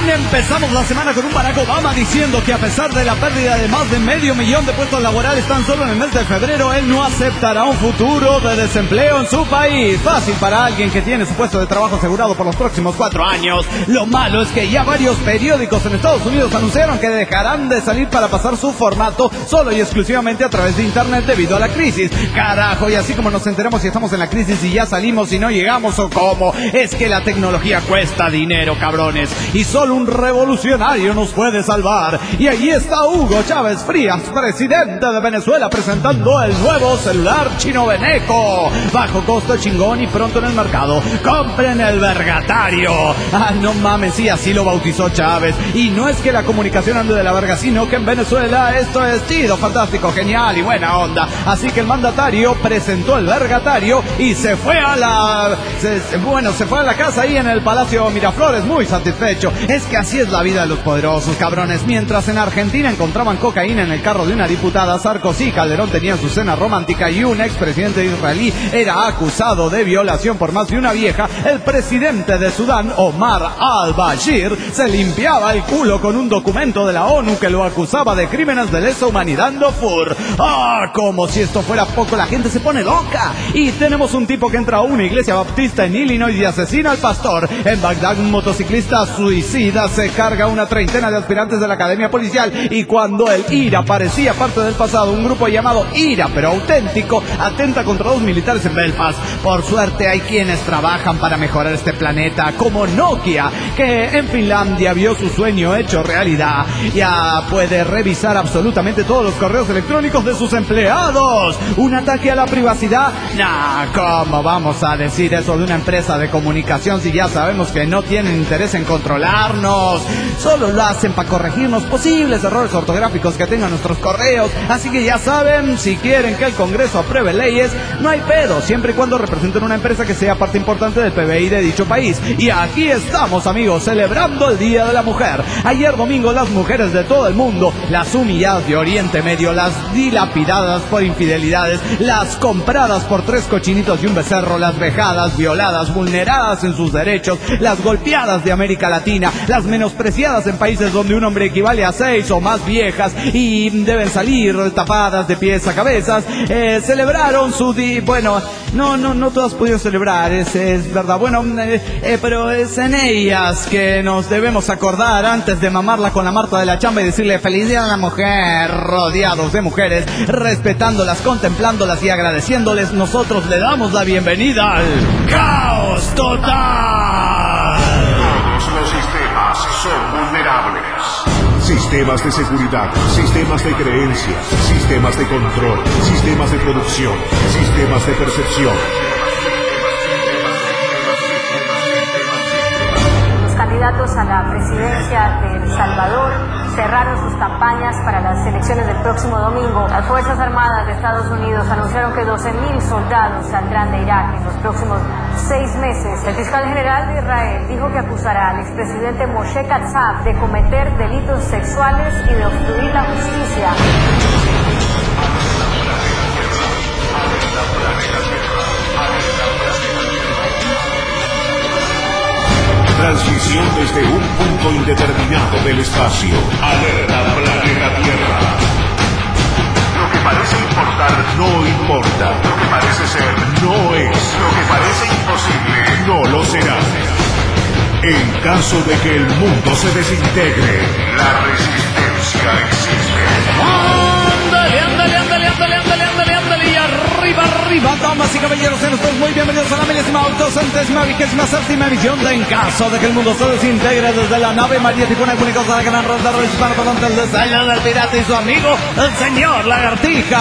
Empezamos la semana con un Barack Obama diciendo que a pesar de la pérdida de más de 500,000 de puestos laborales tan solo en el mes de febrero, él no aceptará un futuro de desempleo en su país. Fácil para alguien que tiene su puesto de trabajo asegurado por los próximos 4 años. Lo malo es que ya varios periódicos en Estados Unidos anunciaron que dejarán de salir para pasar su formato solo y exclusivamente a través de internet debido a la crisis. Carajo, y así como nos enteramos si estamos en la crisis y ya salimos y no llegamos o cómo, es que la tecnología cuesta dinero, cabrones, y solo un revolucionario nos puede salvar. Y allí está Hugo Chávez Frías, presidente de Venezuela, presentando el nuevo celular chino Beneco. Bajo costo, chingón y pronto en el mercado. ¡Compren el Vergatario! Ah, no mames, sí, así lo bautizó Chávez. Y no es que la comunicación ande de la verga, sino que en Venezuela esto es chido, fantástico, genial y buena onda. Así que el mandatario presentó el Vergatario y se fue a la... se fue a la casa ahí en el Palacio Miraflores, muy satisfecho. Es que así es la vida de los poderosos, cabrones. Mientras en Argentina encontraban cocaína en el carro de una diputada, Sarkozy y Calderón tenían su cena romántica y un expresidente israelí era acusado de violación por más de una vieja, el presidente de Sudán, Omar al-Bashir, se limpiaba el culo con un documento de la ONU que lo acusaba de crímenes de lesa humanidad en Darfur. ¡Ah! Como si esto fuera poco, la gente se pone loca. Y tenemos un tipo que entra a una iglesia baptista en Illinois y asesina al pastor. En Bagdad, un motociclista suicida se carga una treintena de aspirantes de la academia policial, y cuando el IRA parecía parte del pasado, un grupo llamado IRA, pero auténtico, atenta contra 2 militares en Belfast. Por suerte hay quienes trabajan para mejorar este planeta, como Nokia, que en Finlandia vio su sueño hecho realidad. Ya puede revisar absolutamente todos los correos electrónicos de sus empleados. ¿Un ataque a la privacidad? Nah, ¿cómo vamos a decir eso de una empresa de comunicación si ya sabemos que no tienen interés en controlarnos? Solo lo hacen para corregirnos posibles errores ortográficos que tengan nuestros correos. Así que ya saben, si quieren que el Congreso apruebe leyes, no hay pedo, siempre y cuando representen una empresa que sea parte importante del PBI de dicho país. Y aquí estamos, amigos, celebrando el Día de la Mujer. Ayer domingo las mujeres de todo el mundo, las humilladas de Oriente Medio, las dilapidadas por infidelidades, las compradas por 3 cochinitos y un becerro, las vejadas, violadas, vulneradas en sus derechos, las golpeadas de América Latina, las menospreciadas en países donde un hombre equivale a 6 o más viejas y deben salir tapadas de pies a cabezas, celebraron su día. Bueno, no todas pudieron celebrar, es verdad. Bueno, pero es en ellas que nos debemos acordar antes de mamarla con la Marta de la chamba y decirle feliz día a la mujer, rodeados de mujeres, respetándolas, contemplándolas y agradeciéndoles. Nosotros le damos la bienvenida al Caos Total. Todos los sistemas son vulnerables. Sistemas de seguridad, sistemas de creencias, sistemas de control, sistemas de producción, sistemas de percepción. Los candidatos a la presidencia de El Salvador cerraron sus campañas para las elecciones del próximo domingo. Las Fuerzas Armadas de Estados Unidos anunciaron que 12,000 soldados saldrán de Irak en los próximos 6 meses. El fiscal general de Israel dijo que acusará al expresidente Moshe Katsav de cometer delitos sexuales y de obstruir la justicia. Transmisión desde un punto indeterminado del espacio. Alerta planeta Tierra. Lo que parece importar no importa. Lo que parece ser no es. Lo que parece imposible no lo será. En caso de que el mundo se desintegre, la resistencia existe. ¡Ándale, ándale, ándale, ándale, ándale, ándale, ándale! Y arriba, damas y caballeros, sean ustedes muy bienvenidos a la 1080ª emisión de En caso de que el mundo se desintegre, desde la nave marítima y única de la gran ronda hispano para el diseño del pirata y su amigo, el señor Lagartija.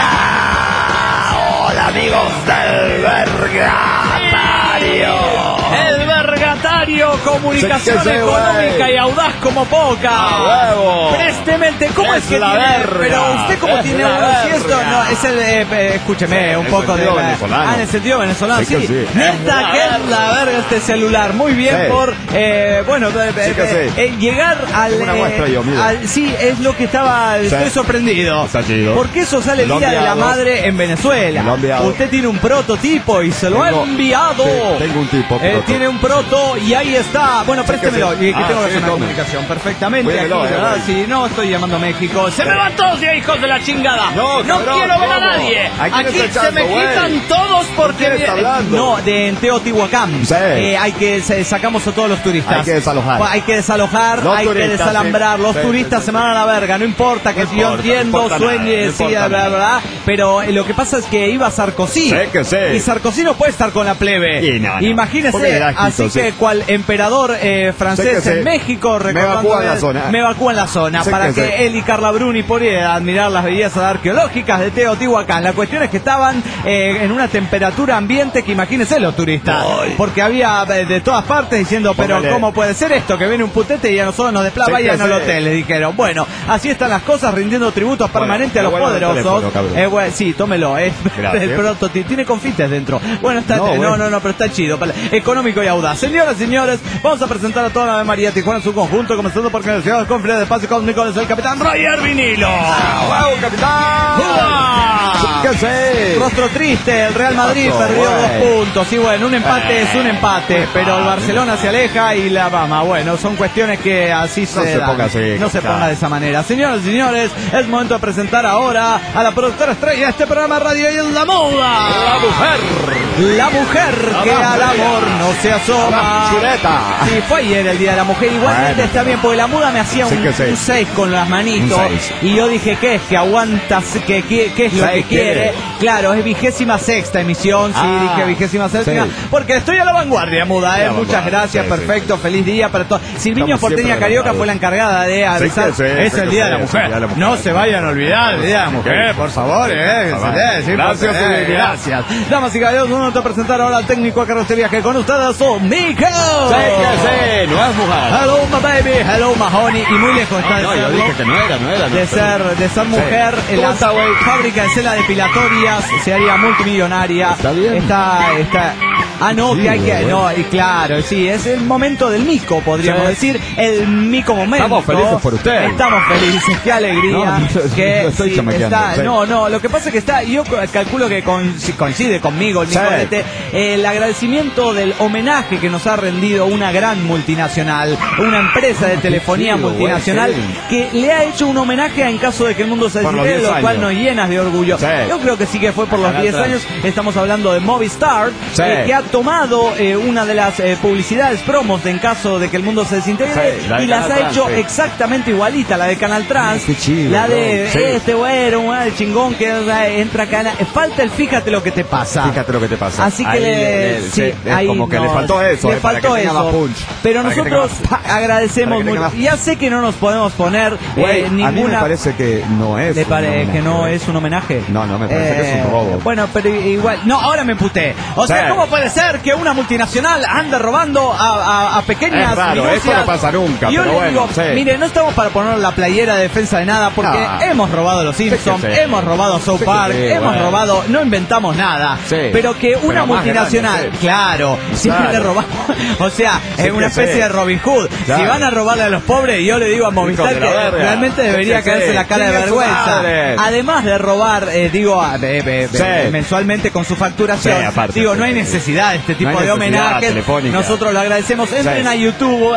Hola, amigos del Vergatario. El Vergatario, comunicación económica y audaz como poca. Prestemente, ¿cómo es que la tiene? verga, Pero usted como es tiene la uno, si esto verga. no, es el, escúcheme, un En poco de... sentido venezolano. en el sentido venezolano, Sí que sí. sí. Neta, que es la verga este celular. Muy bien Sí. por, bueno, Sí que sí. llegar al... Tengo una muestra yo, mira. sí, es lo que estaba, estoy sorprendido. Está chido. Porque eso sale el Lo Día de la enviado. Madre en Venezuela. Lo enviado. Usted tiene un prototipo y se lo Tengo- ha enviado. sí, tengo un tipo proto. Tiene un proto y hay ahí está. Bueno, préstemelo. Y que tengo que hacer una tome. comunicación perfectamente. Cuídemelo, Aquí, ¿verdad? Si no, estoy llamando a México. ¡Se me van todos de hijos de la chingada! No, cabrón, quiero ver a ¿cómo? nadie. ¿A quién Aquí está se me echando, quitan güey? todos porque... ¿Quién está hablando? No, en Teotihuacán. Sí. Hay que... sacamos a todos los turistas. Hay que desalojar. Hay que desalojar, Los hay que turistas, desalambrar. sí. Los Sí, turistas sí, se van a la verga. No importa que No si yo importa, entiendo, no importa sueñe, nada, no sí, importa bla, nada. bla. Pero lo que pasa es que iba Sarkozy. Sí, que sí. Y Sarkozy no puede estar con la plebe. Y no. Imagínese, Porque le da así quito, que sí. cual emperador francés Sí que sí. en México, Me evacúa en la zona. Me evacúa en la zona Sí para que que sí. él y Carla Bruni pudieran admirar las bellezas arqueológicas de Teotihuacán. La cuestión es que estaban en una temperatura ambiente que imagínense los turistas. Ay. Porque había de todas partes diciendo, pero Póngale. ¿cómo puede ser esto? Que viene un putete y a nosotros nos desplaza, Sí que vayan al sí. hotel, les dijeron. Bueno, así están las cosas, rindiendo tributos permanentes a los bueno, el poderosos. teléfono, cabrón. Bueno, sí, tómelo. Gracias. El prototipo tiene confites dentro. Bueno, está, No, bueno. no, pero está chido. Económico y audaz. Señoras y señores, vamos a presentar a toda la Ave María Tijuana en su conjunto, comenzando por la Ciudad con Conferencia de Paz y Cósmico, es el capitán Roger Vinilo. ¡Wow, capitán! ¡Uah! ¿Qué sé? Rostro triste, el Real Madrid pasó, perdió güey? 2 puntos. Y bueno, un empate es un empate, pero el Barcelona se aleja y la Bama. Bueno, son cuestiones que así se se dan. ponga así, No se capitán. ponga de esa manera. Señoras y señores, es momento de presentar ahora a la productora estrella de este programa radio y es la moda. La mujer. La mujer que La al mujer. amor no se asoma. La chuleta. Sí, fue ayer el Día de la Mujer. Igualmente Bueno. está bien, porque la muda me hacía Sí un que sí. 6 con las manitos. Un 6. Y yo dije, ¿qué es? Que aguantas, ¿qué es lo que 6 quiere? quiere. Claro, es 26ª emisión. Sí, Ah, dije 26ª. sí. Porque estoy a la vanguardia, muda. La Muchas vanguardia, gracias, sí, perfecto. Feliz día para todos. Silviño Estamos Porteña siempre Carioca adelantados. fue la encargada de avisar. que sí, Es sí el que Día de sí, la es el Mujer. Día de la Mujer. No se vayan a olvidar del Día de la Mujer, por favor. Gracias. Sí, Gracias, Silvia. gracias. Damas y caballeros, vamos a presentar ahora al técnico a cargo de este viaje con ustedes, Nico. Sí, que sí, no es mujer. Hello, my baby, hello, my honey. Y muy lejos está de No, yo serlo. dije que no era. De ser mujer en la fábrica de cela depilatorias, se haría multimillonaria. Está bien. Está. Ah, no, Sí, que hay que. bueno. No, y claro, sí, es el momento del mico, podríamos Sí. decir. El mico momento. Estamos felices por usted. Estamos felices, qué alegría. No, que no estoy sí, chamaqueando, está. sí. No, lo que pasa es que está. Yo calculo que coincide conmigo, el Sí. Nicolete, el agradecimiento del homenaje que nos ha rendido una gran multinacional, una empresa de telefonía chido, multinacional, güey, sí. que le ha hecho un homenaje en caso de que el mundo se Por los desintegre, 10 lo cual años. nos llenas de orgullo. Sí. Yo creo que sí que fue por los Acá 10 atrás. años. Estamos hablando de Movistar, Sí. que ha tomado una de las publicidades promos de en caso de que el mundo se desintegre Sí, la de y las Canal ha Trans, hecho sí. exactamente igualita, la de Canal Trans, Qué chido, la de bro. Sí. este güero, el chingón que entra acá. Falta el fíjate lo que te pasa. Fíjate lo que te pasa. Así que Ahí, sí, es ahí como que le no, faltó eso. le para faltó que tenga eso. más punch. Pero Para que nosotros tenga más- agradecemos para que tenga mucho. más- Ya sé que no nos podemos poner Güey, ninguna. a mí me parece que no es. ¿Le un parece homenaje, que no güey. es un homenaje? No, me parece que es un robo. Bueno, pero igual. No, ahora me emputé. O sea, Sí. ¿cómo puede ser que una multinacional ande robando a pequeñas Es raro, minucias? eso no pasa nunca, Y yo pero le bueno, digo, sí. mire, no estamos para poner la playera de defensa de nada, porque No. hemos robado los Simpsons, Sí que sí. hemos robado South Sí que Park, sí, hemos bueno. robado, no inventamos nada. Sí. Pero que una Pero más multinacional, grande, sí. claro, siempre Claro. le robamos. O sea, Sí es que una especie sí. de Robin Hood. Claro. Si van a robarle a los pobres, yo le digo a Movistar Hijo de que la verga. realmente debería Sí que caerse sí. la cara de Chingue su vergüenza. madre. Además de robar, Sí. mensualmente con su facturación, Sí, aparte, digo, sí, no hay sí, sí. necesidad de este tipo No hay de necesidad homenajes. telefónica. Nosotros lo agradecemos. Entren Sí. a YouTube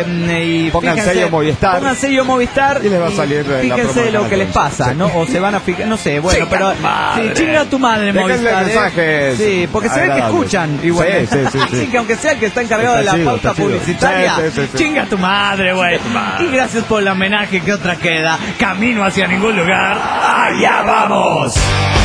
y Pongan fíjense, sello Movistar. pongan sello Movistar Y les va a salir la fíjense promo de lo Canal que les 3. pasa, Sí. ¿no? O se van a fijar, no sé, bueno, Chinga pero tu madre. sí, chinga tu madre Déjenle Movistar. mensajes Sí, porque se ve que agradables. escuchan igual. Sí, sí, sí, sí. Así que aunque sea el que está encargado Está de la chido, pauta está chido. publicitaria, Sí, sí, sí. chinga tu madre, güey. Y gracias por el homenaje, que otra queda. Camino hacia ningún lugar. ¡Allá vamos!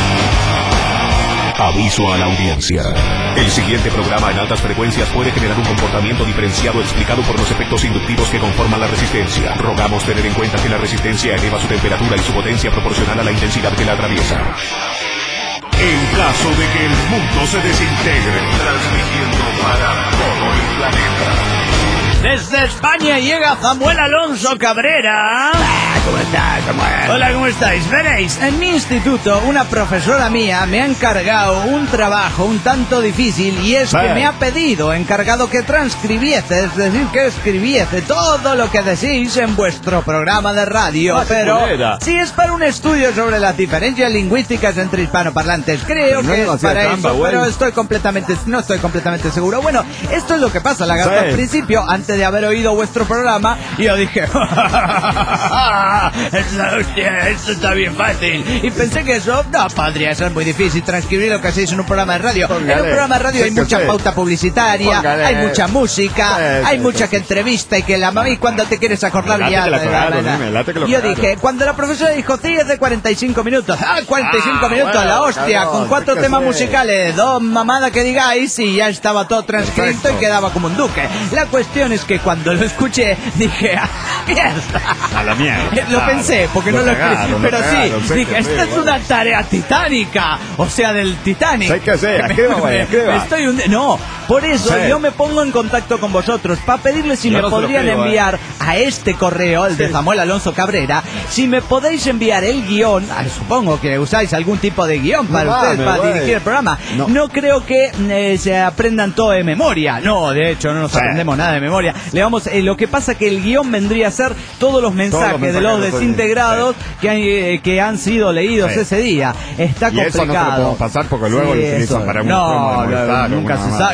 Aviso a la audiencia. El siguiente programa en altas frecuencias puede generar un comportamiento diferenciado explicado por los efectos inductivos que conforman la resistencia. Rogamos tener en cuenta que la resistencia eleva su temperatura y su potencia proporcional a la intensidad que la atraviesa. En caso de que el mundo se desintegre, transmitiendo para todo el planeta. Desde España llega Samuel Alonso Cabrera. ¿cómo estás, Samuel? Hola, ¿cómo estáis? Veréis, en mi instituto una profesora mía me ha encargado un trabajo un tanto difícil y es que me ha encargado que transcribiese, es decir, que escribiese todo lo que decís en vuestro programa de radio. Pero si es para un estudio sobre las diferencias lingüísticas entre hispanoparlantes, creo que es para eso, pero no estoy completamente seguro. Bueno, esto es lo que pasa, lagarto. Al principio, antes de haber oído vuestro programa, yo dije, esto está bien fácil. Y pensé que eso no podría ser muy difícil, transcribir lo que hacéis en un programa de radio. En un programa de radio hay mucha pauta publicitaria, hay mucha música, hay mucha que entrevista y que la mami cuando te quieres acordar ya. Yo dije, cuando la profesora dijo, sí, es de 45 minutos. 45 minutos, la hostia, con 4 temas musicales, 2 mamadas que digáis y ya estaba todo transcrito y quedaba como un duque. La cuestión es que cuando lo escuché, dije, mierda. A la mierda. Lo pensé, porque no lo escribí, pero sí, dije, esta es una tarea titánica, o sea, del Titanic. Hay que hacer, escriba. No, por eso yo me pongo en contacto con vosotros para pedirles si me podrían enviar a este correo, el de Samuel Alonso Cabrera, si me podéis enviar el guión. Supongo que usáis algún tipo de guión para ustedes, para dirigir el programa. No creo que se aprendan todo de memoria. No, de hecho, no nos aprendemos nada de memoria. Lo que pasa que el guión vendría a ser todos los mensajes de los desintegrados que han sido leídos ese día. Está complicado. Y eso no te lo podemos pasar porque luego lo utilizan para un nunca se sabe.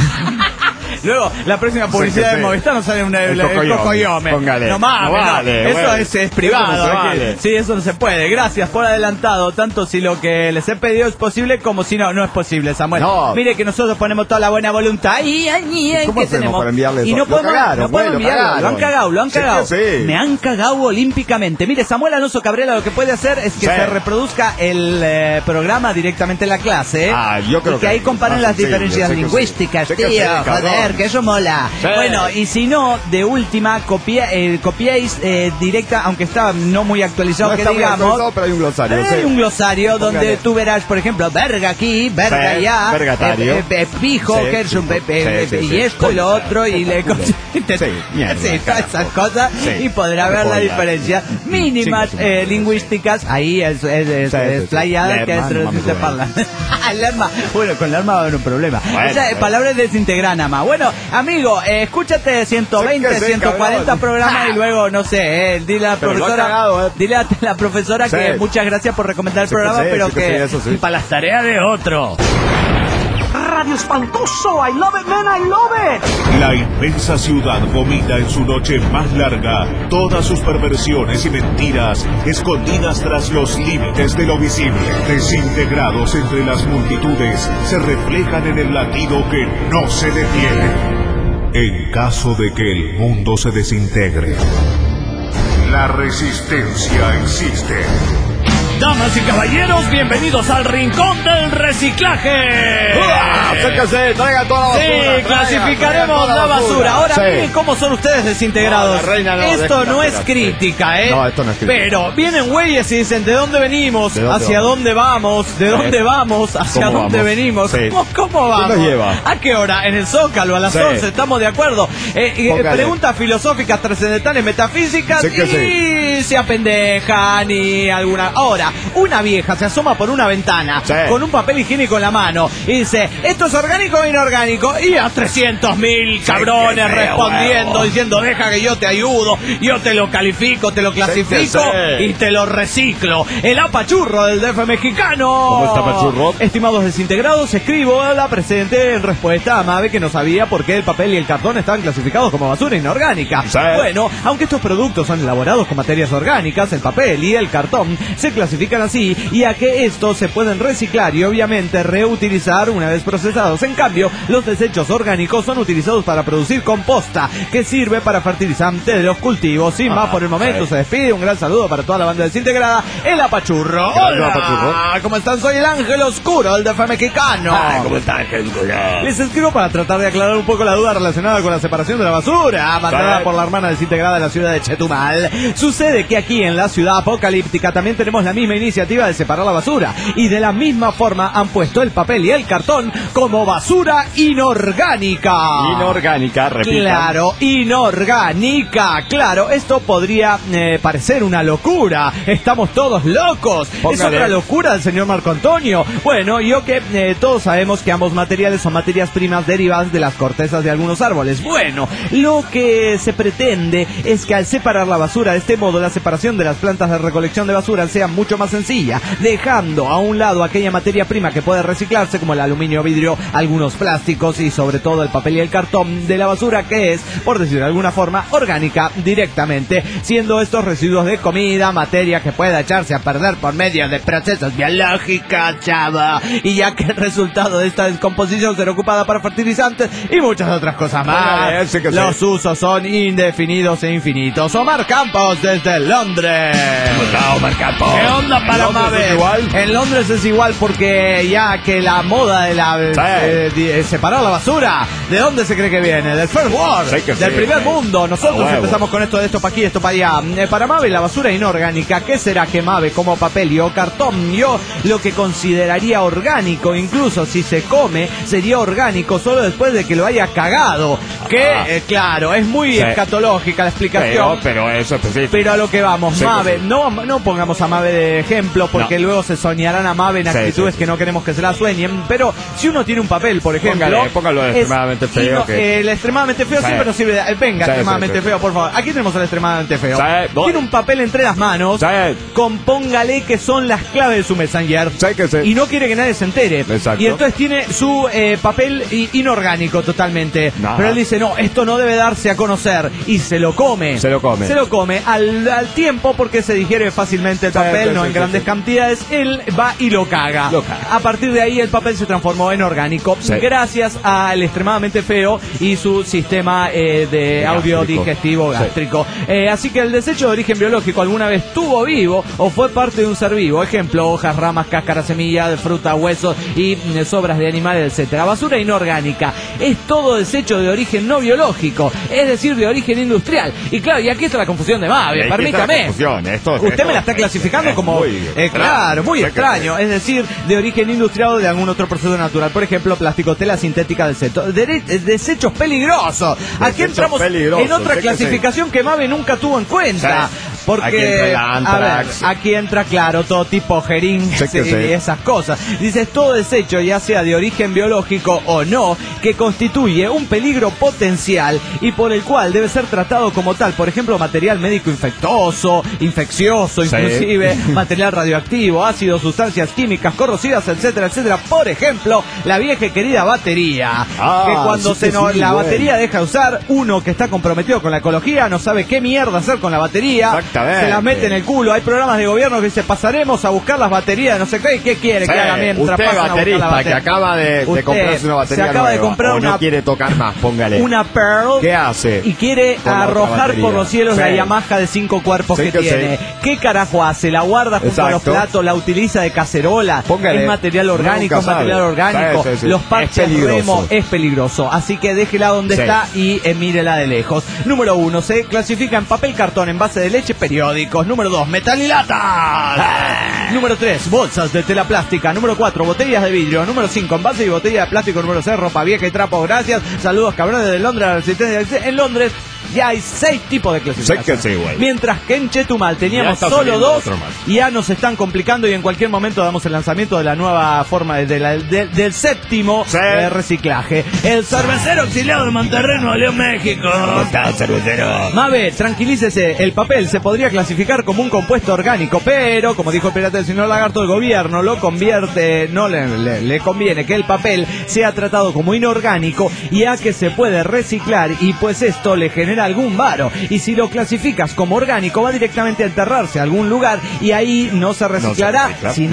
Luego, la próxima publicidad de Movistar nos sale el cocoyome. No mames, eso es privado. Sí, eso no se puede. Gracias por adelantado, tanto si lo que les he pedido es posible como si no es posible, Samuel. Mire que nosotros ponemos toda la buena voluntad. ¿Cómo hacemos para enviarle eso? Y no podemos enviarlo. Lo han cagado. Me han cagado olímpicamente. Mire, Samuel Alonso Cabrera lo que puede hacer es que se reproduzca el programa directamente en la clase. Yo creo que ahí comparen las diferencias lingüísticas, tío. Joder, que eso mola. Bueno, y si no, de última, copiáis directa, aunque está no muy actualizado, no que digamos. Pero hay un glosario. Hay un glosario donde tú verás, por ejemplo, verga aquí, verga allá, pijo, que es un y esto y lo otro, y le todas esas cosas, y podrá ver las diferencias mínimas lingüísticas. Ahí es playada que es parlante. Bueno, con el arma va a haber un problema. O sea, palabras desintegran nada más. Bueno, amigo, escúchate 120, 140 programas y luego, no sé, dile a la profesora que muchas gracias por recomendar el programa, pero que para las tareas de otro. Radio espantoso, I love it, man, I love it. La inmensa ciudad vomita en su noche más larga todas sus perversiones y mentiras escondidas tras los límites de lo visible. Desintegrados entre las multitudes, se reflejan en el latido que no se detiene. En caso de que el mundo se desintegre, la resistencia existe. Damas y caballeros, bienvenidos al Rincón del Reciclaje. Acérquense, traigan toda la basura. Sí, clasificaremos la basura. Ahora, miren cómo son ustedes desintegrados. Esto no es crítica, ¿eh? No, esto no es crítica. Pero vienen güeyes y dicen, ¿de dónde venimos? ¿Hacia dónde vamos? ¿De dónde vamos? ¿Hacia dónde venimos? ¿Cómo vamos? ¿Qué nos lleva? ¿A qué hora? En el Zócalo, a las 11, ¿estamos de acuerdo? Preguntas filosóficas, trascendentales, metafísicas y se apendejan y alguna... Ahora, una vieja se asoma por una ventana con un papel higiénico en la mano y dice, ¿esto es orgánico o inorgánico? Y a 300.000 cabrones respondiendo, diciendo, deja que yo te ayudo, yo te lo califico, te lo clasifico y te lo reciclo. El apachurro del DF mexicano. ¿Cómo está apachurro? Estimados desintegrados, escribo a la presente en respuesta a Mabe que no sabía por qué el papel y el cartón estaban clasificados como basura inorgánica. Bueno, aunque estos productos son elaborados con materias orgánicas, el papel y el cartón se clasifican así, y a que estos se pueden reciclar y obviamente reutilizar una vez procesados. En cambio, los desechos orgánicos son utilizados para producir composta, que sirve para fertilizante de los cultivos. Sin más por el momento, se despide. Un gran saludo para toda la banda desintegrada. El Apachurro. Hola, ¿cómo están? Soy el Ángel Oscuro, el DF mexicano. ¿Cómo está, Ángel Oscuro? Les escribo para tratar de aclarar un poco la duda relacionada con la separación de la basura mandada por la hermana desintegrada de la ciudad de Chetumal. Sucede Sucede que aquí en la ciudad apocalíptica también tenemos la misma iniciativa de separar la basura. Y de la misma forma han puesto el papel y el cartón como basura inorgánica. Inorgánica, repito. Claro, inorgánica. Claro, esto podría parecer una locura. Estamos todos locos. Póngale. Es otra locura del señor Marco Antonio. Bueno, yo que todos sabemos que ambos materiales son materias primas derivadas de las cortezas de algunos árboles. Bueno, lo que se pretende es que al separar la basura de este modo, la separación de las plantas de recolección de basura sea mucho más sencilla, dejando a un lado aquella materia prima que puede reciclarse, como el aluminio, vidrio, algunos plásticos y sobre todo el papel y el cartón de la basura, que es, por decir de alguna forma, orgánica directamente, siendo estos residuos de comida, materia que pueda echarse a perder por medio de procesos biológicos, chava, y ya que el resultado de esta descomposición será ocupada para fertilizantes y muchas otras cosas más. Los usos son indefinidos e infinitos. Omar Campos desde Londres. Hola, Omar Campos. ¿Qué onda para Mabel? En Londres es igual porque ya que la moda de la separar la basura, ¿de dónde se cree que viene? Del First World, del primer mundo. Nosotros empezamos con esto para aquí, esto para allá. Para Mabel la basura inorgánica, ¿qué será que Mabel como papel o cartón? Yo lo que consideraría orgánico, incluso si se come, sería orgánico solo después de que lo haya cagado. Que, claro, es muy escatológica la explicación. Pero eso es específico. Pero a lo que vamos, Mave, no pongamos a Mave de ejemplo, porque luego se soñarán a Mave en actitudes que no queremos que se la sueñen. Pero si uno tiene un papel, por ejemplo, póngalo de extremadamente feo. El extremadamente feo siempre nos sirve. Venga, extremadamente feo, por favor. Aquí tenemos el extremadamente feo. Tiene un papel entre las manos. Compóngale que son las claves de su Messenger. Y no quiere que nadie se entere. Exacto. Y entonces tiene su papel inorgánico totalmente. Pero él dice, no, esto no debe darse a conocer. Y se lo come. Se lo come al tiempo, porque se digiere fácilmente el papel, no en grandes cantidades. Él va y lo caga. A partir de ahí el papel se transformó en orgánico. Gracias al extremadamente feo y su sistema de audio digestivo gástrico. Así que el desecho de origen biológico alguna vez estuvo vivo o fue parte de un ser vivo. Ejemplo, hojas, ramas, cáscaras, semillas de fruta, huesos y sobras de animales, etcétera. Basura inorgánica es todo desecho de origen no biológico, es decir, de origen industrial. Y claro, y aquí está la confusión de Mave, permítame. Usted me la está clasificando como muy extraño, es decir, de origen industrial o de algún otro proceso natural. Por ejemplo, plástico, tela sintética, desechos peligrosos. Aquí entramos en otra clasificación que Mave nunca tuvo en cuenta. Porque, aquí entra, claro, todo tipo gerín y esas cosas. Dice, es todo desecho, ya sea de origen biológico o no, que constituye un peligro potencial y por el cual debe ser tratado como tal. Por ejemplo, material médico infeccioso, inclusive, material radioactivo, ácidos, sustancias químicas corrosivas, etcétera, etcétera. Por ejemplo, la vieja y querida batería. Que cuando la batería deja de usar, uno que está comprometido con la ecología no sabe qué mierda hacer con la batería. Se la mete en el culo. Hay programas de gobierno que dice, pasaremos a buscar las baterías, no sé qué quiere que haga mientras pasan a buscar la batería. Que acaba de comprarse una batería se acaba de comprar una, no quiere tocar más, póngale una Pearl. ¿Qué hace? Y quiere arrojar por los cielos la Yamaha de 5 cuerpos que tiene. ¿Qué carajo hace? La guarda junto a los platos, la utiliza de cacerola. Póngale. Es material orgánico, Los parches Remo es peligroso. Así que déjela donde está y mírela de lejos. Número 1, se clasifica en papel, cartón, envase de leche, periódicos. Número 2, metal y latas. Número 3, bolsas de tela plástica. Número 4, botellas de vidrio. Número 5, envase y botella de plástico. Número 6, ropa vieja y trapo. Gracias. Saludos, cabrones de Londres, a la resistencia. En Londres ya hay 6 tipos de clasificación. Mientras que en Chetumal teníamos solo 2 y ya nos están complicando y en cualquier momento damos el lanzamiento de la nueva forma del séptimo reciclaje. El cervecero exiliado de Monterrey, Nuevo León, México. ¿Cómo está el cervecero? Mave, tranquilícese, el papel se podría clasificar como un compuesto orgánico, pero, como dijo el pirata del señor Lagarto, el gobierno lo convierte, no le conviene que el papel sea tratado como inorgánico, ya que se puede reciclar y pues esto le genera algún varo, y si lo clasificas como orgánico va directamente a enterrarse a algún lugar y ahí no se reciclará,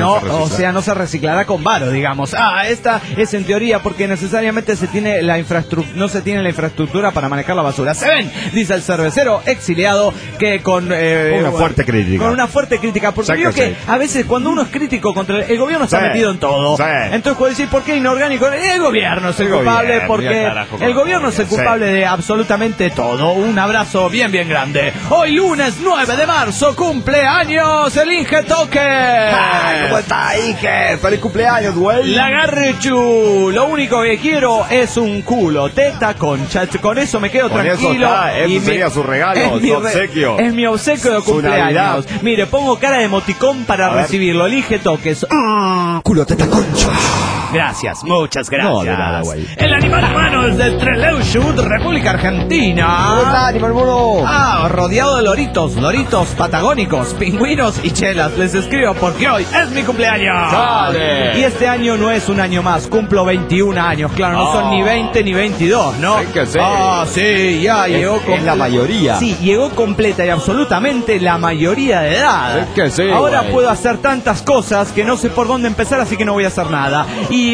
no se reciclará con varo, digamos. Esta es en teoría porque necesariamente no se tiene la infraestructura para manejar la basura. Se ven, dice el cervecero exiliado, que con una fuerte crítica. Con una fuerte crítica, porque digo que a veces cuando uno es crítico contra el gobierno está metido en todo. Entonces puede decir, ¿por qué inorgánico? El gobierno es el culpable, porque el gobierno es el culpable de absolutamente todo. Un abrazo bien grande. Hoy lunes 9 de marzo, cumpleaños el Inge Toque. ¿Cómo está, Inge? ¡Feliz cumpleaños, güey! Lagarrechu, lo único que quiero es un culo, teta, concha. Con eso me quedo tranquilo. Eso sería su regalo, su obsequio. Es mi obsequio de cumpleaños. Mire, pongo cara de emoticón para recibirlo. Elige toques. Culo, teta, concha. Gracias, muchas gracias. No, de nada, güey. El animal humano es de Trelew, República Argentina. Hola, animal humano. Rodeado de loritos patagónicos, pingüinos y chelas. Les escribo porque hoy es mi cumpleaños. ¡Sale! Y este año no es un año más, cumplo 21 años. Claro, no son ni 20 ni 22, ¿no? Es que sí. Sí, ya llegó Es la mayoría. Sí, llegó completa y absolutamente la mayoría de edad. Es que sí. Ahora güey. puedo hacer tantas cosas que no sé por dónde empezar, así que no voy a hacer nada. Y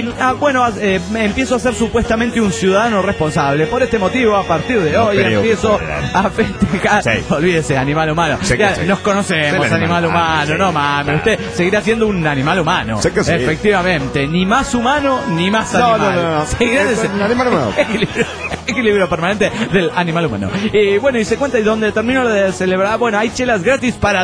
me empiezo a ser supuestamente un ciudadano responsable. Por este motivo, a partir de hoy empiezo a festejar. Sí. Olvídese, animal humano. Nos conocemos, animal humano. No mames, usted seguirá siendo un animal humano. Sé que sí. Efectivamente, ni más humano ni más animal. No. Seguirá un animal humano. Equilibrio permanente del animal humano. Y bueno, y se cuenta y donde termino de celebrar, bueno, hay chelas gratis para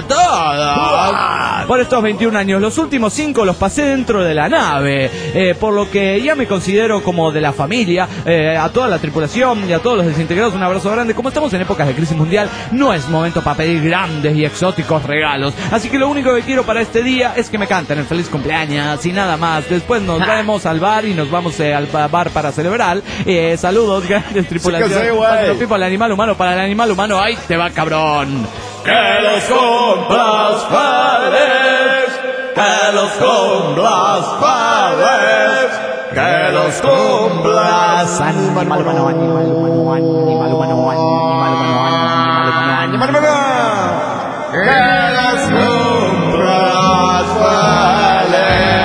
todos. Por estos 21 años, los últimos 5 los pasé dentro de la nave, por lo que ya me considero como de la familia. A toda la tripulación y a todos los desintegrados un abrazo grande. Como estamos en épocas de crisis mundial, no es momento para pedir grandes y exóticos regalos, así que lo único que quiero para este día es que me canten el feliz cumpleaños y nada más. Después nos vamos al bar y nos vamos al bar para celebrar. Saludos, grandes tripulaciones. Para el animal humano, ahí te va, cabrón. Que los compras padres, que los compras padres, que los compras. Animal humano, animal humano, animal humano, animal humano, animal humano, que los compras padres.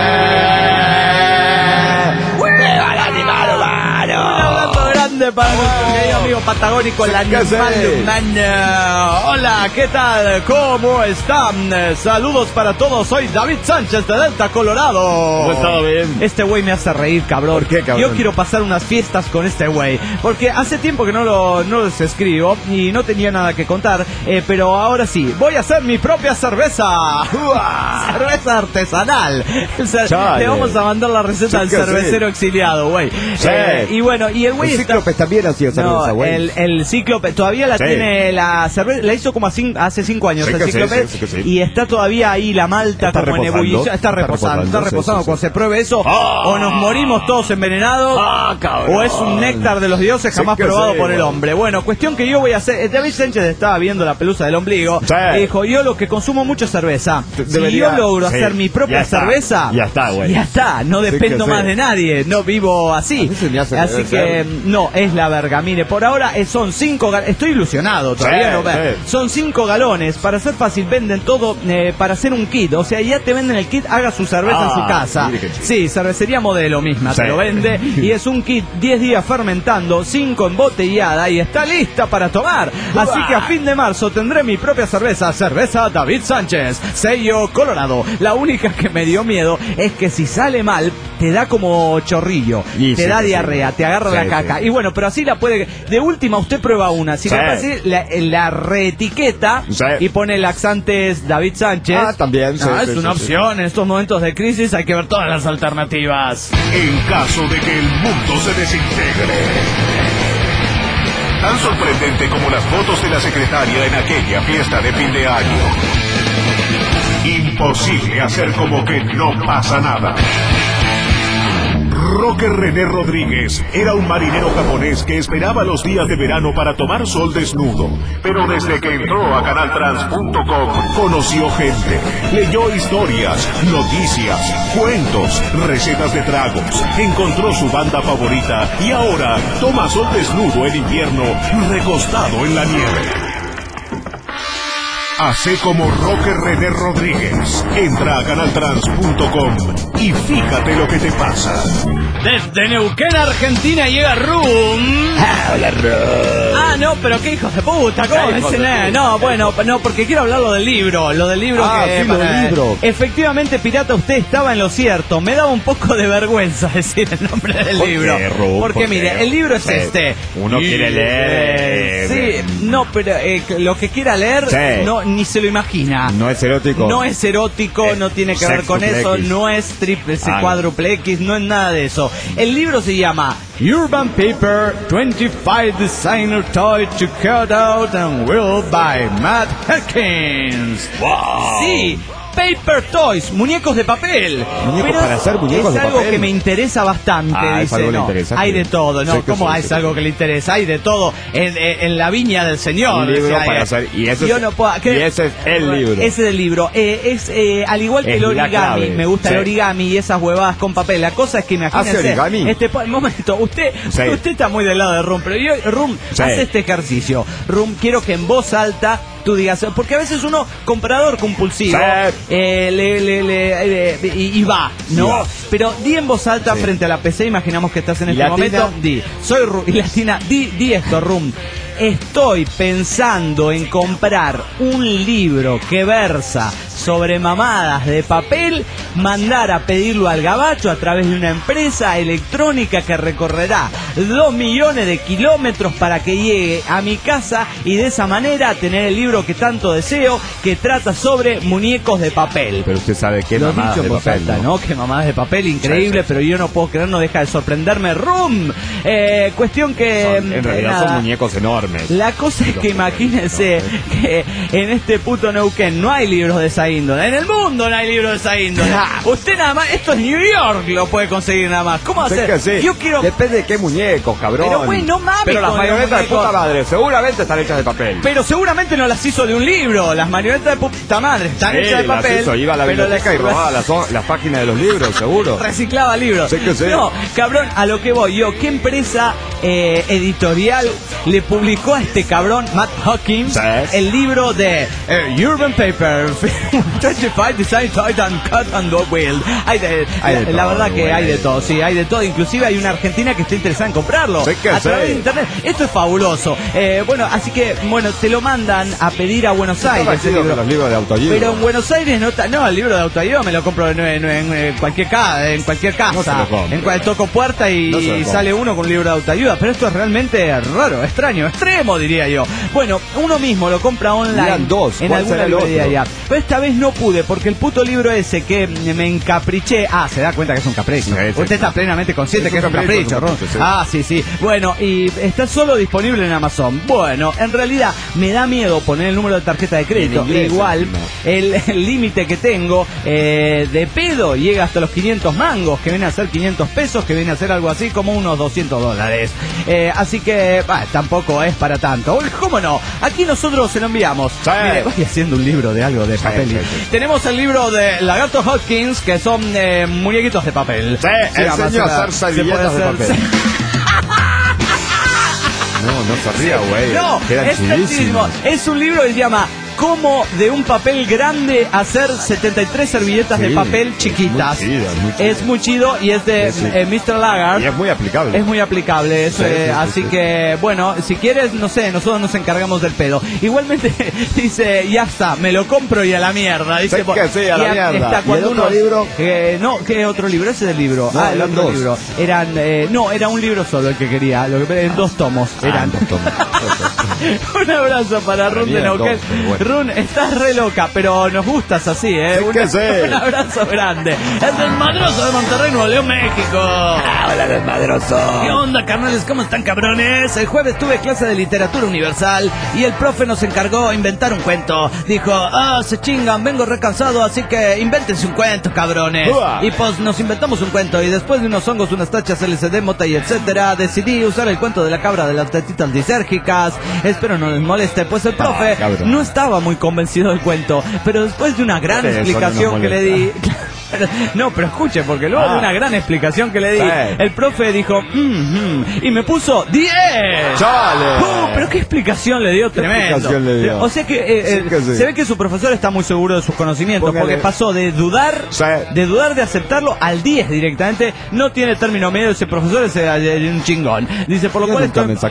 ¡Viva el animal humano! Un abrazo grande para nuestro querido amigo patagónico, el animal humano. Hola, ¿qué tal? ¿Cómo están? Saludos para todos. Soy David Sánchez de Delta, Colorado. ¿Cómo está, bien? Este güey me hace reír, cabrón. ¿Por qué, cabrón? Yo quiero pasar unas fiestas con este güey, porque hace tiempo que no los escribo y no tenía nada que contar, pero ahora sí, voy a hacer mi propia cerveza. Cerveza artesanal. Le vamos a mandar la receta al cervecero exiliado, güey. Y bueno, y el güey el Cíclope también hacía cerveza, güey. El Cíclope todavía la tiene, la cerveza la hizo como hace 5 años el Cíclope, y está todavía ahí la malta está como en ebullición, está reposando. Cuando se pruebe eso, o nos morimos todos envenenados, o es un néctar de los dioses jamás probado por el hombre. Bueno, cuestión que yo voy a hacer. David Sánchez estaba viendo la pelusa del ombligo y dijo, yo lo que consumo mucho es cerveza. Si yo logro hacer mi propia cerveza, ya está, güey. Ya está, no dependo más de nadie, no vivo así. Así que no, es la verga. Mire, por ahora son 5 galones. Estoy ilusionado, todavía no ve. Son 5 galones. Para ser fácil, venden todo para hacer un kit. O sea, ya te venden el kit, haga su cerveza en su casa. Sí, cervecería Modelo misma te lo vende. Y es un kit 10 días fermentando, 5 embotellada y está lista para tomar. Así que a fin de marzo tendré mi propia cerveza. Cerveza David Sánchez, sello Colorado. La única que me dio miedo es que si sale mal, te da como chorrillo. Te da diarrea, te agarra la caca. Y bueno, pero así la puede. De última, usted prueba una. Si le parece, la reetiqueta y pone laxantes David Sánchez. También. Es una opción. En estos momentos de crisis hay que ver todas las alternativas. En caso de que el mundo se desintegre. Tan sorprendente como las fotos de la secretaria en aquella fiesta de fin de año. Imposible hacer como que no pasa nada. Roque René Rodríguez era un marinero japonés que esperaba los días de verano para tomar sol desnudo. Pero desde que entró a canaltrans.com conoció gente, leyó historias, noticias, cuentos, recetas de tragos, encontró su banda favorita y ahora toma sol desnudo en invierno, recostado en la nieve. Hace como Roque René Rodríguez. Entra a canaltrans.com y fíjate lo que te pasa. Desde Neuquén, Argentina, llega Rum. Hola, Rum. Ah, no, pero qué hijos de puta, ¿cómo dicen? No, bueno, no, porque quiero hablarlo del libro. Lo del libro que... Sí, lo del libro. Efectivamente, pirata, usted estaba en lo cierto. Me daba un poco de vergüenza decir el nombre del libro. Porque mire, el libro es este. Uno quiere leer. Sí, no, pero lo que quiera leer, no, ni se lo imagina. No es erótico. No es erótico, no tiene que ver con eso, no es triple C, cuádruple X, no es nada de eso. El libro se llama Urban Paper 25 Designer Toy to Cut Out and Will by Matt Hawkins. Wow. Sí. Paper Toys, muñecos de papel. Muñecos para hacer muñecos de papel. Es algo que me interesa bastante, dice. Algo no, le interesa, hay de todo, ¿no? ¿Cómo es algo que le interesa? Hay de todo en la viña del Señor. Un libro para hacer. Y ese es el libro. Ese es el libro. Al igual que el origami, me gusta el origami y esas huevadas con papel. La cosa es que imagínense. ¿Hace origami? Momento, usted está muy del lado de Rum, pero Rum, hace este ejercicio. Rum, quiero que en voz alta tú digas, porque a veces uno, comprador compulsivo, y va, ¿no? Va. Pero di en voz alta frente a la PC, imaginamos que estás en este momento, di, soy Rum, y Latina, di esto, Rum. Estoy pensando en comprar un libro que versa sobre mamadas de papel, mandar a pedirlo al gabacho a través de una empresa electrónica que recorrerá 2 millones de kilómetros para que llegue a mi casa y de esa manera tener el libro que tanto deseo, que trata sobre muñecos de papel. Pero usted sabe qué mamadas de papel, alta, ¿no? Qué mamadas de papel, increíble, pero yo no puedo creer, no deja de sorprenderme. Rum, cuestión que... en realidad son muñecos enormes. La cosa es que imagínense que en este puto Neuquén no hay libros de esa índole. En el mundo no hay libros de esa índole. Usted nada más, esto es New York, lo puede conseguir nada más. ¿Cómo hacer? Yo quiero... Depende de qué muñecos, cabrón. Pero güey, no mames. Pero las marionetas de puta madre seguramente están hechas de papel. Pero seguramente no las hizo de un libro. Las marionetas de puta madre están hechas de papel. Las hizo, iba a la biblioteca y robaba las páginas de los libros, seguro. Reciclaba libros. Sí que sí. No, cabrón, a lo que voy yo, ¿qué empresa editorial le publicó a este cabrón, Matt Hawkins, el libro de Urban Paper 25 Design Toy and Cut and Wild? La verdad que hay de todo, sí, hay de todo. Inclusive hay una argentina que está interesada en comprarlo a través de internet. Esto es fabuloso. Bueno, así que, te lo mandan a pedir a Buenos Aires. Los libros de autoayuda. Pero en Buenos Aires no, el libro de autoayuda me lo compro en cualquier casa. Toco puerta y sale uno con un libro de autoayuda. Pero esto es realmente raro, extraño, extremo, diría yo. Bueno, uno mismo lo compra online en alguna librería ya. Pero esta vez no pude, porque el puto libro ese que me encapriché. Se da cuenta que es un capricho. Usted está plenamente consciente que es un capricho, Ron. Sí. Bueno, y está solo disponible en Amazon. Bueno, en realidad me da miedo poner el número de tarjeta de crédito. Igual, el límite que tengo de pedo llega hasta los 500 mangos, que viene a ser 500 pesos, que viene a ser algo así como unos $200. Así que, tampoco es para tanto. ¿Cómo no? Aquí nosotros se lo enviamos. Mire, voy haciendo un libro de algo de papel. Tenemos el libro de Lagarto Hawkins, que son muñequitos de papel. Enseño a hacer servilletas de papel. No se ría, güey. No, es chidísimo. Es un libro que se llama Cómo de un papel grande hacer 73 servilletas de papel chiquitas. Es muy chido y es de Mr. Lagarde. Y es muy aplicable. Es muy aplicable. Así que, bueno, si quieres, no sé, nosotros nos encargamos del pedo. Igualmente, dice, ya está, me lo compro y a la mierda. Dice, que sí, a la mierda. Está, cuando ¿Y el otro libro? ¿Qué otro libro? Ese es el libro. No, el otro libro. Era un libro solo el que quería. En 2 tomos. Eran 2 tomos. Un abrazo para Run de Neuquén. Run, estás re loca, pero nos gustas así, Un abrazo grande. Es desmadroso de Monterrey, Nuevo León, México. Hola, desmadroso. ¿Qué onda, carnales? ¿Cómo están, cabrones? El jueves tuve clase de literatura universal y el profe nos encargó a inventar un cuento. Dijo, se chingan, vengo recansado, así que invéntense un cuento, cabrones. Y pues nos inventamos un cuento y después de unos hongos, unas tachas, LSD, mota y etcétera, decidí usar el cuento de la cabra de las tetitas disérgicas. Espero no les moleste, pues el profe no estaba muy convencido del cuento, pero después de una gran explicación que le di... No, pero escuche, porque luego de una gran explicación que le di, el profe dijo, y me puso 10. ¡Chale! Pero qué explicación le dio, tremendo. O sea que se ve que su profesor está muy seguro de sus conocimientos, porque pasó de dudar de aceptarlo al 10 directamente. No tiene término medio, ese profesor es un chingón. Dice, por lo cual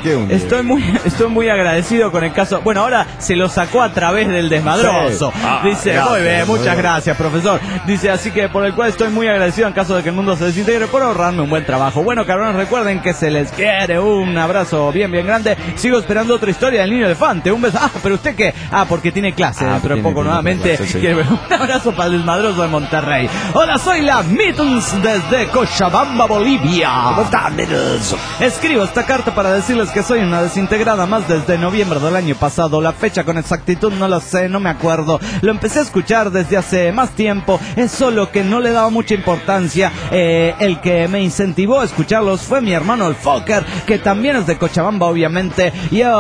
estoy muy agradecido con el caso. Bueno, ahora se lo sacó a través del desmadroso. Dice, muy bien, muchas gracias, profesor. Dice, así que por el cual estoy muy agradecido en caso de que el mundo se desintegre por ahorrarme un buen trabajo. Bueno, cabrones, recuerden que se les quiere. Un abrazo bien grande. Sigo esperando otra historia del niño elefante. Un beso. ¿Pero usted qué? Porque tiene clase dentro de poco nuevamente. Un abrazo para el desmadroso de Monterrey. Hola, soy la Mittens desde Cochabamba, Bolivia. ¿Cómo está, Mittens? Escribo esta carta para decirles que soy una desintegrada más desde noviembre del año pasado. La fecha con exactitud no lo sé, no me acuerdo. Lo empecé a escuchar desde hace más tiempo. Es solo que no le daba mucha importancia. El que me incentivó a escucharlos fue mi hermano el Fokker, que también es de Cochabamba, obviamente.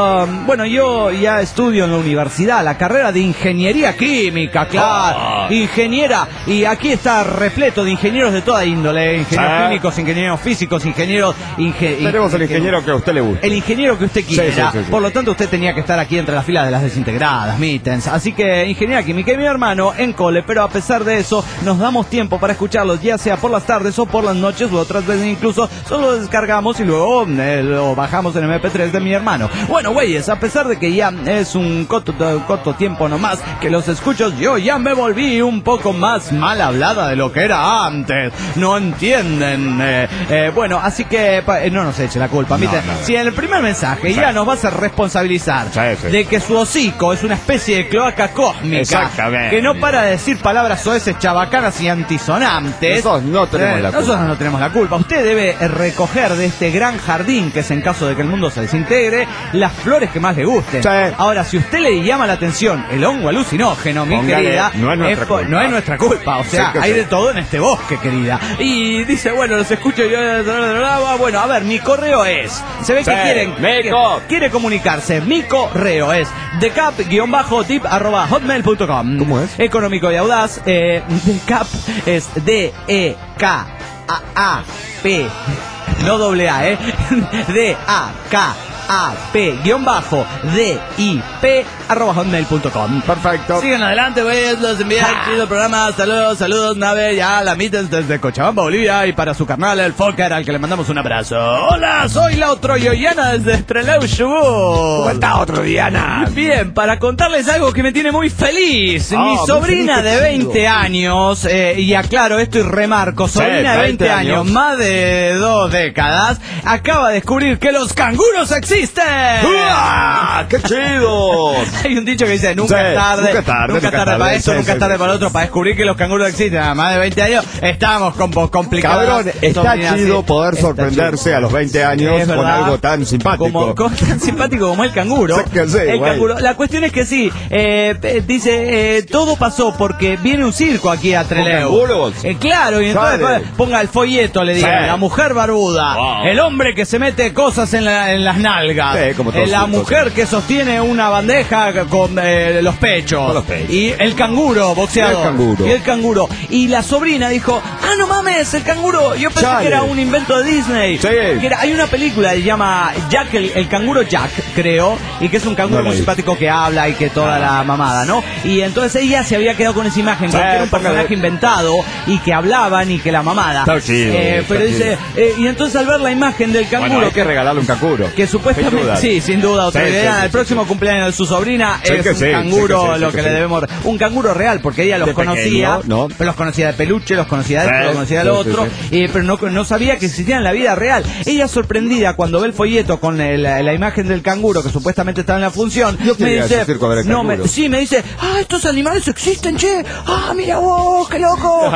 Yo ya estudio en la universidad la carrera de ingeniería química, claro. Ingeniera. Y aquí está repleto de ingenieros de toda índole. Ingenieros químicos, ingenieros físicos, ingenieros... Tenemos el ingeniero que a usted le gusta. El ingeniero que usted quiera. Sí. Por lo tanto, usted tenía que estar aquí entre las filas de las desintegradas, Mittens. Así que ingeniería química y mi hermano en cole, pero a pesar de eso, nos damos tiempo para escucharlos, ya sea por las tardes o por las noches, o otras veces incluso solo lo descargamos y luego lo bajamos en MP3 de mi hermano. Bueno, güeyes, a pesar de que ya es un corto tiempo nomás que los escucho, yo ya me volví un poco más mal hablada de lo que era antes. No entienden. Así que no nos eche la culpa. Si en el primer mensaje ya nos vas a responsabilizar de que su hocico es una especie de cloaca cósmica que no para de decir palabras soeces, chabacanas y antisonantes, nosotros no tenemos la culpa. Nosotros no tenemos la culpa. Usted debe recoger de este gran jardín, que es en caso de que el mundo se desintegre, las flores que más le gusten. Ahora, si usted le llama la atención el hongo alucinógeno, mi querida, no es nuestra culpa. O sea, hay de todo en este bosque, querida. Y dice, bueno, los escucho yo. Bueno, a ver, mi correo es... Se ve que quiere comunicarse. Mi correo es decap_tip@hotmail.com. ¿Cómo es? Económico y audaz. Decap es D-E-K-A-A-P. No doble A, DAKAP_DIP@hotmail.com. Perfecto. Sigan adelante, güeyes, los envían chido programa. Saludos, nave, ya la Mittens desde Cochabamba, Bolivia, y para su carnal, el Fokker, al que le mandamos un abrazo. Hola, soy la Otroyoyana desde Trelew, Chubut. ¿Cómo está, Otroyoyana? Bien, para contarles algo que me tiene muy feliz. Mi sobrina de 20 años, y aclaro esto y remarco, sobrina de 20 años, más de 2 décadas, acaba de descubrir que los canguros existen. ¡Qué chido! Hay un dicho que dice, nunca es tarde para esto, nunca es tarde para lo otro, para descubrir que los canguros existen. A más de 20 años estamos complicados. Cabrón, está chido poder sorprenderse a los 20 años con algo tan simpático. Tan simpático como el canguro. Canguro. La cuestión es que sí, dice, todo pasó porque viene un circo aquí a Trelew. Claro, y entonces ponga el folleto, le digo, la mujer barbuda, el hombre que se mete cosas en las nalgas, la mujer que sostiene una bandeja con los pechos, y el canguro boxeador, y el canguro. Y la sobrina dijo, no mames, el canguro, yo pensé que era un invento de Disney. Hay una película que se llama Jack, el canguro Jack, creo, y que es un canguro muy simpático que habla y que toda la mamada, ¿no? Y entonces ella se había quedado con esa imagen, que era un personaje inventado y que hablaban y que la mamada. Pero dice, y entonces al ver la imagen del canguro, hay que regalarle un canguro, que supuestamente, sí, sin duda, el próximo cumpleaños de su sobrina es un canguro, lo que le debemos, un canguro real, porque ella los conocía, pero los conocía de peluche, los conocía de esto, los conocía de lo otro, pero no sabía que existían en la vida real. Ella, sorprendida cuando ve el folleto con la imagen del canguro que supuestamente estaba en la función, me dice, me dice, estos animales existen, che, mira vos, qué loco.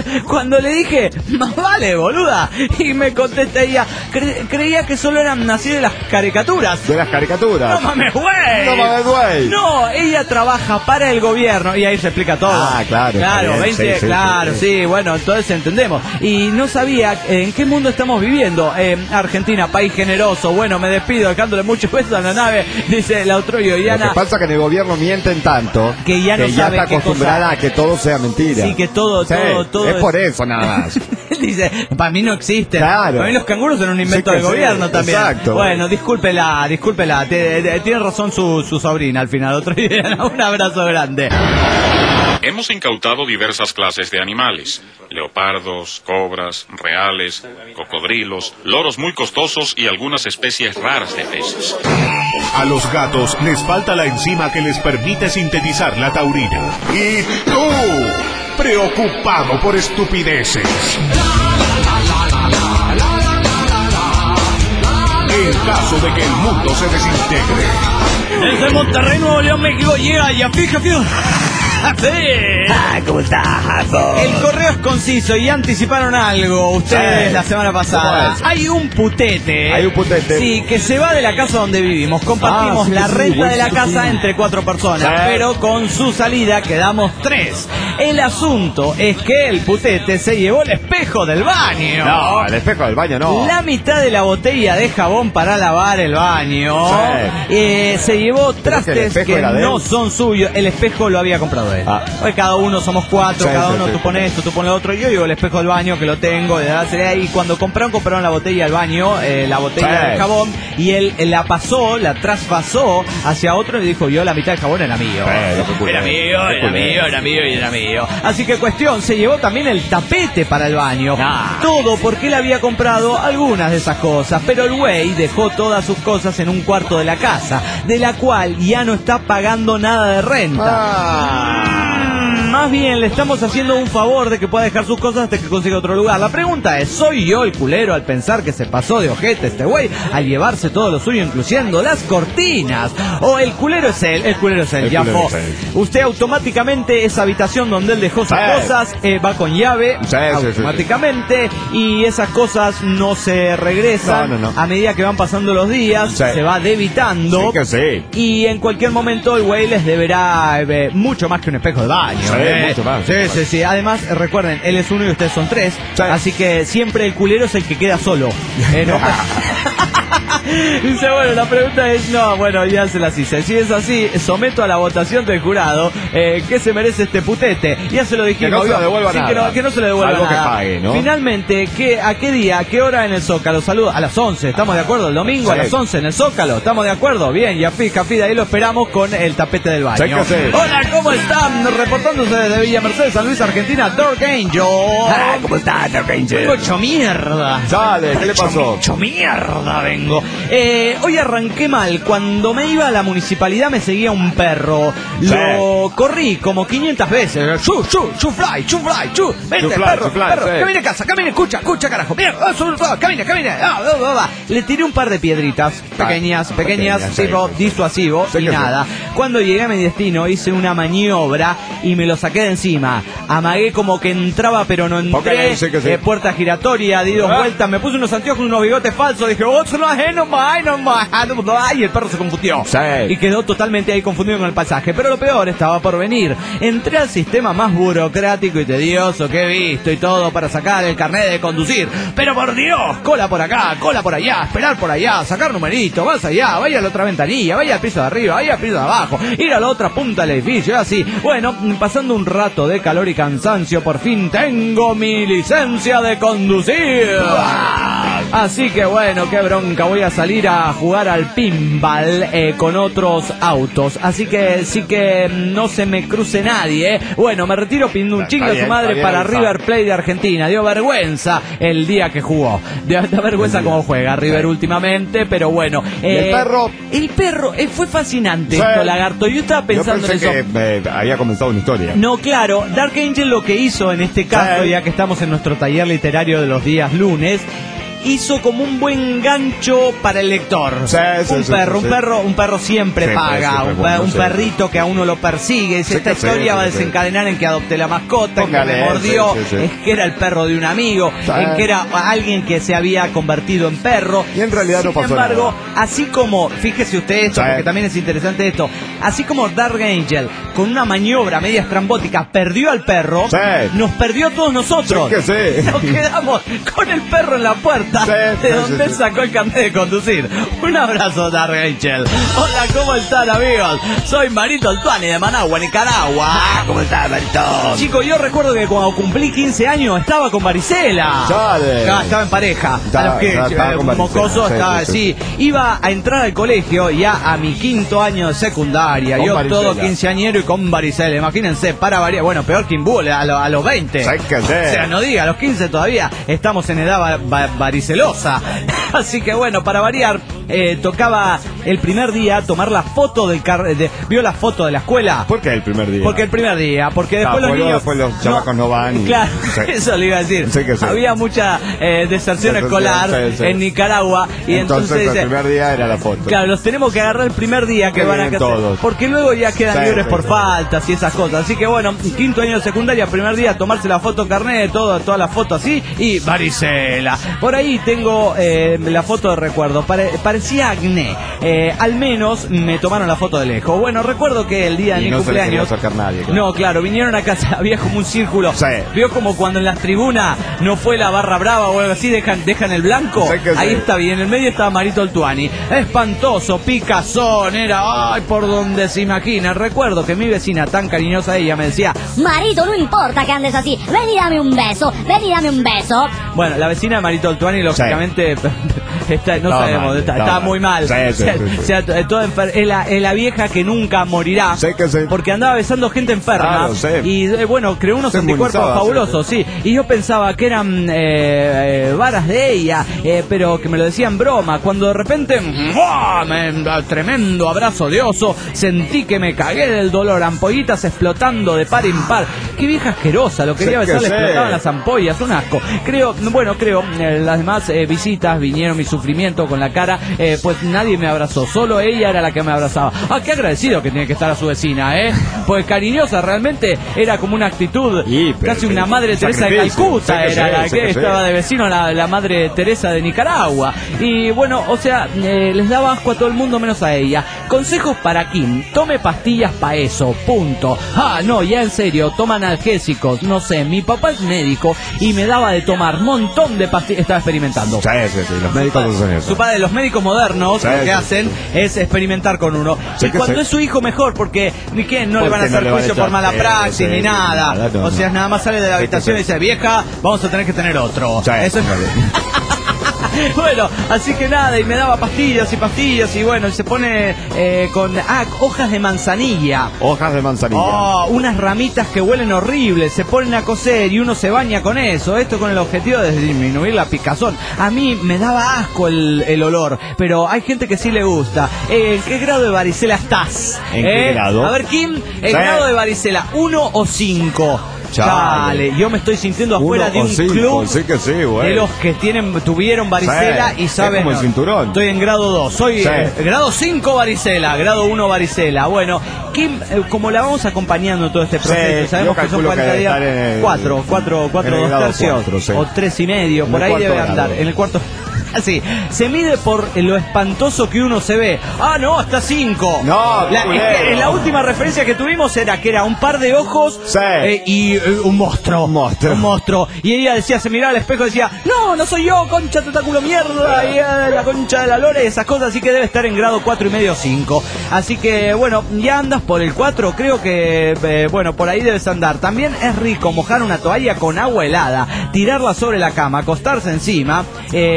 Cuando le dije, más vale, boluda, y me contesta ella, creía que solo eran así de las caricaturas. De las caricaturas. ¡No mames, güey! ¡No mames, güey! No, ella trabaja para el gobierno y ahí se explica todo. Ah, claro. Claro, Bien, 20, sí, claro, sí, bueno, entonces entendemos. Y no sabía en qué mundo estamos viviendo. Argentina, país generoso. Bueno, me despido dejándole muchos besos a la nave, dice la otra Yoyana. Lo que pasa es que en el gobierno mienten tanto que ya no sabe está qué acostumbrada cosa... a que todo sea mentira. Sí, que todo es por eso nada más. Dice, para mí no existen. Claro. Para mí los canguros son un invento del gobierno también. Exacto. Bueno, discúlpela. Tiene razón su sobrina al final. Otro día, un abrazo grande. Hemos incautado diversas clases de animales: leopardos, cobras, reales, cocodrilos, loros muy costosos y algunas especies raras de peces. A los gatos les falta la enzima que les permite sintetizar la taurina. Y tú, preocupado por estupideces. En caso de que el mundo se desintegre. Desde Monterrey, Nuevo León, México, llega ya, fíjate. Sí. ¿Cómo estás? El correo es conciso y anticiparon algo ustedes la semana pasada. Hay un putete. Hay un putete. Sí, que se va de la casa donde vivimos. Compartimos la renta de la casa entre 4 personas, pero con su salida quedamos 3. El asunto es que el putete se llevó el espejo del baño. No, el espejo del baño no. La mitad de la botella de jabón para lavar el baño. Se llevó trastes que no son suyos. El espejo lo había comprado él. Hoy cada uno somos 4, cada uno tú pones esto, tú pones lo otro. Yo llevo el espejo del baño que lo tengo. Y cuando compraron la botella del baño, la botella de jabón, y él la traspasó hacia otro y dijo: yo la mitad del jabón era mío. Era mío. Así que cuestión, se llevó también el tapete para el baño. Todo porque él había comprado algunas de esas cosas, pero el güey dejó todas sus cosas en un cuarto de la casa, de la cual ya no está pagando nada de renta. Más bien le estamos haciendo un favor de que pueda dejar sus cosas hasta que consiga otro lugar. La pregunta es: ¿soy yo el culero al pensar que se pasó de ojete este güey al llevarse todo lo suyo, incluyendo las cortinas? ¿O el culero es él? El culero es él, ya fue. Usted automáticamente, esa habitación donde él dejó sus cosas, va con llave, automáticamente, y esas cosas no se regresan. A medida que van pasando los días, se va debitando. Y en cualquier momento el güey les deberá mucho más que un espejo de baño. Mucho más. Sí. Además, recuerden, él es 1 y ustedes son 3. Así que siempre el culero es el que queda solo. Dice, bueno, la pregunta es, ya se las hice. Si es así, someto a la votación del jurado qué se merece este putete. Ya se lo dijimos. Que no se le devuelva nada. Que no se le devuelva algo nada. Que pague, ¿no? Finalmente, ¿a qué día, a qué hora en el Zócalo? Saludos. A las 11, ¿estamos de acuerdo? El domingo a las 11 en el Zócalo, ¿estamos de acuerdo? Bien, ya fija, ahí lo esperamos con el tapete del baño. Hola, ¿cómo están? Reportándose desde Villa Mercedes, San Luis, Argentina, Dark Angel. ¿Cómo está, Dark Angel? Vengo hecho mierda. Dale, ¿qué le pasó? Hecho mierda vengo. Hoy arranqué mal. Cuando me iba a la municipalidad me seguía un perro. Lo corrí como 500 veces. Fly. Vente, perro. Camine a casa, camine, escucha, carajo. Mira, camine. Le tiré un par de piedritas pequeñas, tipo disuasivo y nada. Cuando llegué a mi destino hice una maniobra y me lo saqué de encima. Amagué como que entraba pero no entré. Puerta giratoria, di 2 vueltas, me puse unos anteojos, unos bigotes falsos. Dije, y el perro se confundió. Y quedó totalmente ahí confundido con el pasaje. Pero lo peor estaba por venir. Entré al sistema más burocrático y tedioso que he visto y todo para sacar el carnet de conducir. Pero por Dios, cola por acá, cola por allá, esperar por allá, sacar numerito, vas allá, vaya a la otra ventanilla, vaya al piso de arriba, vaya al piso de abajo, ir a la otra punta del edificio, así. Bueno, pasando un rato de calor y cansancio, por fin tengo mi licencia de conducir. Así que bueno, qué bronca, voy a salir a jugar al pinball con otros autos. Así que sí que no se me cruce nadie. Bueno, me retiro pidiendo un chingo a su madre para River Plate de Argentina. Dio vergüenza el día que jugó. Da vergüenza cómo juega River últimamente, pero bueno. ¿Y el perro? El perro fue fascinante, esto, lagarto. Yo estaba pensando en eso. Que había comenzado una historia. No, claro, Dark Angel lo que hizo en este caso, ya que estamos en nuestro taller literario de los días lunes, hizo como un buen gancho para el lector. Un perro siempre paga, un perrito que a uno lo persigue. Esta historia va a desencadenar en que adopté la mascota, en que me mordió, es que era el perro de un amigo, en que era alguien que se había convertido en perro. Y en realidad no pasó nada. Sin embargo, así como, fíjese usted esto, porque también es interesante esto, así como Dark Angel, con una maniobra media estrambótica, perdió al perro, nos perdió a todos nosotros. Nos quedamos con el perro en la puerta de donde él sacó el carnet de conducir. Un abrazo, Dark Angel. Hola, ¿cómo están, amigos? Soy Marito Altuani de Managua, Nicaragua. ¿Cómo estás, Marito? Chicos, yo recuerdo que cuando cumplí 15 años estaba con varicela. Estaba en pareja. Mocoso, estaba así. Iba a entrar al colegio ya a mi 5º año de secundaria. Yo todo quinceañero y con varicela. Imagínense, para variar. Bueno, peor que Imbule a los 20. O sea, no diga, a los 15 todavía estamos en edad varicelosa. Así que bueno, para variar, tocaba el primer día tomar la foto del ¿vio la foto de la escuela? ¿Por qué el primer día? Porque el primer día, porque después los niños... Después los chamacos no van. Claro, eso le iba a decir. Había mucha deserción escolar en Nicaragua. Y entonces el primer día era la foto. Claro, los tenemos que agarrar el primer día que van a hacer. Porque luego ya quedan libres por faltas y esas cosas. Así que bueno, 5º año de secundaria, primer día, tomarse la foto carnet, toda la foto así, y varicela. Por ahí tengo la foto de recuerdo. Parecía acné. Al menos me tomaron la foto de lejos. Bueno, recuerdo que el día de mi cumpleaños... Nadie, No, claro, vinieron a casa, había como un círculo. Vio como cuando en las tribunas no fue la barra brava o algo así, dejan el blanco. Ahí está bien, en el medio estaba Marito Altuani. Espantoso, picazón, era, ay, por donde se imagina. Recuerdo que mi vecina, tan cariñosa ella, me decía: Marito, no importa que andes así, ven y dame un beso, ven y dame un beso. Bueno, la vecina de Marito Altuani, lógicamente, está muy mal. Es la vieja que nunca morirá. Porque andaba besando gente enferma. Y bueno, creó unos anticuerpos fabulosos, Y yo pensaba que eran varas de ella, pero que me lo decían broma. Cuando de repente, tremendo abrazo de oso, sentí que me cagué del dolor, ampollitas explotando de par en par. Qué vieja asquerosa, lo quería besar, le explotaban las ampollas, un asco. Creo, las demás visitas vinieron mi sufrimiento con la cara, pues nadie me abrazó, solo ella era la que me abrazaba. Qué agradecido que tiene que estar a su vecina, pues cariñosa, realmente era como una actitud, casi una Madre Teresa de Calcuta, era la que estaba de vecino, la Madre Teresa de Nicaragua. Y bueno, o sea, les daba asco a todo el mundo menos a ella. Consejos para Kim: tome pastillas para eso, punto. No, ya en serio, toma analgésicos, no sé, mi papá es médico y me daba de tomar montón de pastillas, estaba experimentando. Los médicos hacen eso. Su padre, los médicos modernos, lo que hacen es experimentar con uno. Y cuando es su hijo, mejor, porque no le van a hacer juicio por mala praxis ni nada. O sea, nada más sale de la habitación y dice: vieja, vamos a tener que tener otro. Eso es... Bueno, así que nada, y me daba pastillas y bueno, y se pone con hojas de manzanilla. Unas ramitas que huelen horribles, se ponen a cocer y uno se baña con eso. Esto con el objetivo de disminuir la picazón. A mí me daba asco el olor, pero hay gente que sí le gusta. ¿En qué grado de varicela estás? ¿En qué grado? A ver, Kim, ¿el grado de varicela 1 o 5? Chale, yo me estoy sintiendo afuera de un club de los que tuvieron varicela y saben. Es como el cinturón. Estoy en grado 2, soy grado 5 varicela, grado 1 varicela. Bueno, Kim, como la vamos acompañando todo este proceso, sabemos que son 40 días, 4, 2 tercios, o 3 y medio, por ahí debe andar, en el cuarto. Así, se mide por lo espantoso que uno se ve. No, está 5. La última referencia que tuvimos era que era un par de ojos y un monstruo. Un monstruo. Y ella decía, se miraba al espejo y decía: no soy yo, concha tentáculo mierda, y la concha de la lora y esas cosas. Así que debe estar en grado 4 y medio, 5. Así que bueno, ya andas por el 4, creo que bueno, por ahí debes andar. También es rico mojar una toalla con agua helada, tirarla sobre la cama, acostarse encima, como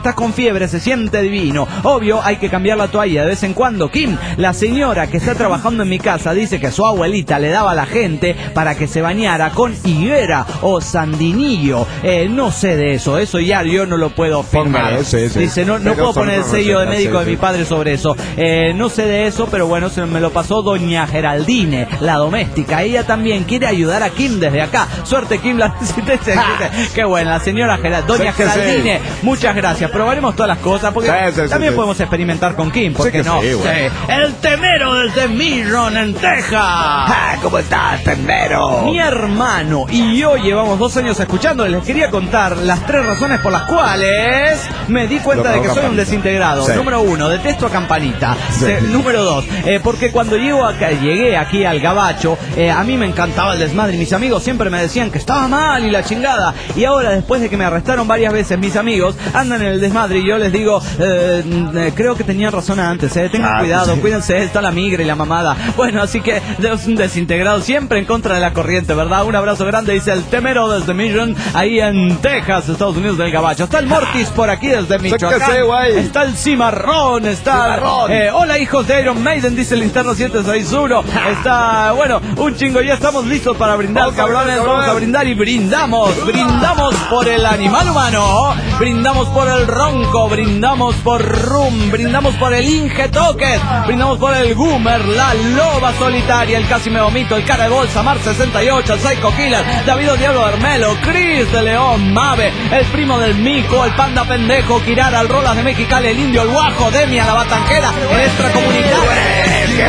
estás con fiebre, se siente divino. Obvio, hay que cambiar la toalla de vez en cuando. Kim, la señora que está trabajando en mi casa, dice que su abuelita le daba a la gente para que se bañara con higuera o sandinillo. No sé de eso ya yo no lo puedo firmar. Dice, no puedo poner el sello de médico de mi padre sobre eso. No sé de eso, pero bueno, se me lo pasó doña Geraldine, la doméstica. Ella también quiere ayudar a Kim desde acá. Suerte, Kim, la resistencia. Qué buena, la señora doña Geraldine. Muchas gracias. Probaremos todas las cosas porque también podemos experimentar con Kim, ¿por qué no? El temero desde Millon, en Texas. ¿Cómo estás, temero? Mi hermano y yo llevamos 2 años escuchando. Les quería contar las 3 razones por las cuales me di cuenta de que soy un desintegrado. Número 1, detesto a Campanita. Número 2, porque cuando llegué aquí al Gabacho, a mí me encantaba el desmadre. Mis amigos siempre me decían que estaba mal y la chingada. Y ahora, después de que me arrestaron varias veces, mis amigos andan en el desmadre y yo les digo, creo que tenían razón antes. Tengan cuidado, cuídense, está la migra y la mamada. Bueno, así que es un desintegrado siempre en contra de la corriente, ¿verdad? Un abrazo grande, dice el temero desde Mission, ahí en Texas, Estados Unidos del Gabacho. Está el Mortis por aquí desde Michoacán. Está el Cimarrón, está... hola, hijos de Iron Maiden, dice el interno 761. Está, bueno, un chingo, ya estamos listos para brindar, cabrones. Vamos a brindar y brindamos. Brindamos por el animal humano, brindamos por el ronco, brindamos por Rum, brindamos por el Inge Toques, brindamos por el Goomer, la loba solitaria, el casi me vomito, el cara de bolsa, Mar 68, el Psycho Killer, David Diablo Hermelo, Chris de León, Mave, el primo del Mico, el panda pendejo, Kirara, el Rolas de Mexicali, el Indio, el Guajo, Demia, la Batanquera, el extracomunitario.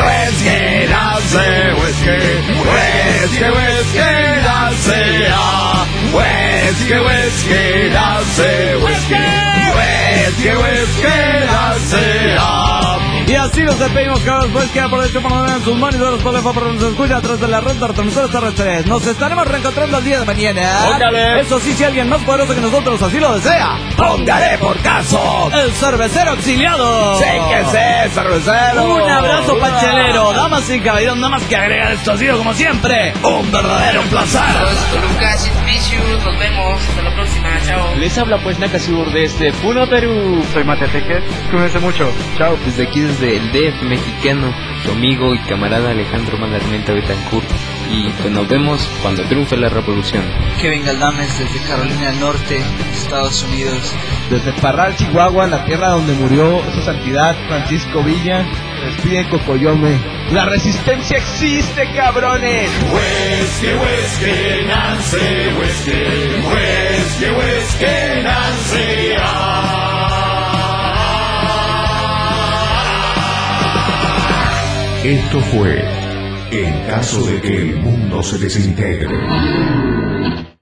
Y así nos despedimos, cabros, pues que aprovecho para poner en sus manos los teléfonos para nos escucha atrás de la red de retransmisores R3. Nos estaremos reencontrando el día de mañana. Póngale. Eso sí, si alguien más poderoso que nosotros así lo desea, Póngale por caso. el cervecero exiliado. Sí que sé, cervecero. Un abrazo pachelero, damas y caballeros, nada más que agregar esto ha sido como siempre un verdadero placer. Lucas, nos vemos, hasta la próxima, chao. Les habla pues Nakasur desde Puno, Perú. Soy Mateteque, cuídense mucho, chao. Desde aquí, desde el DF mexicano, su amigo y camarada Alejandro Malarmenta Betancourt. Y pues nos vemos cuando triunfe la revolución. Kevin Galdames desde Carolina del Norte, Estados Unidos. Desde Parral, Chihuahua, la tierra donde murió su santidad Francisco Villa, despide Cocoyome. La resistencia existe, cabrones. Huesque, Nance, Huesque, Nance. Esto fue En caso de que el mundo se desintegre.